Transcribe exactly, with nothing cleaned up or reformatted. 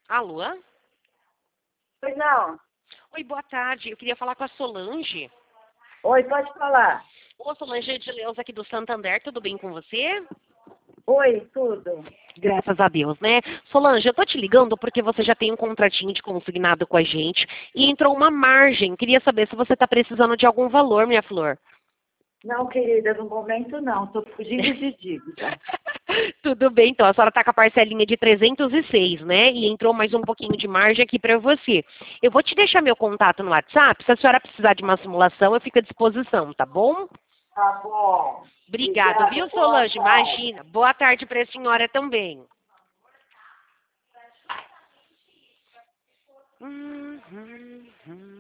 Alô? Pois não. Oi, boa tarde. Eu queria falar com a Solange. Oi, pode falar. Ô, Solange é de Leus aqui do Santander, tudo bem com você? Oi, tudo. Graças a Deus, né? Solange, eu tô te ligando porque você já tem um contratinho de consignado com a gente e entrou uma margem. Queria saber se você tá precisando de algum valor, minha flor. Não, querida, no momento não. Estou fugindo de dívida. Tudo bem, então. A senhora tá com a parcelinha de trezentos e seis, né? E entrou mais um pouquinho de margem aqui para você. Eu vou te deixar meu contato no WhatsApp. Se a senhora precisar de uma simulação, eu fico à disposição, tá bom? Tá bom. Obrigado, Obrigada, viu, boa Solange? tarde. Imagina. Boa tarde para a senhora também. Hum, hum, hum.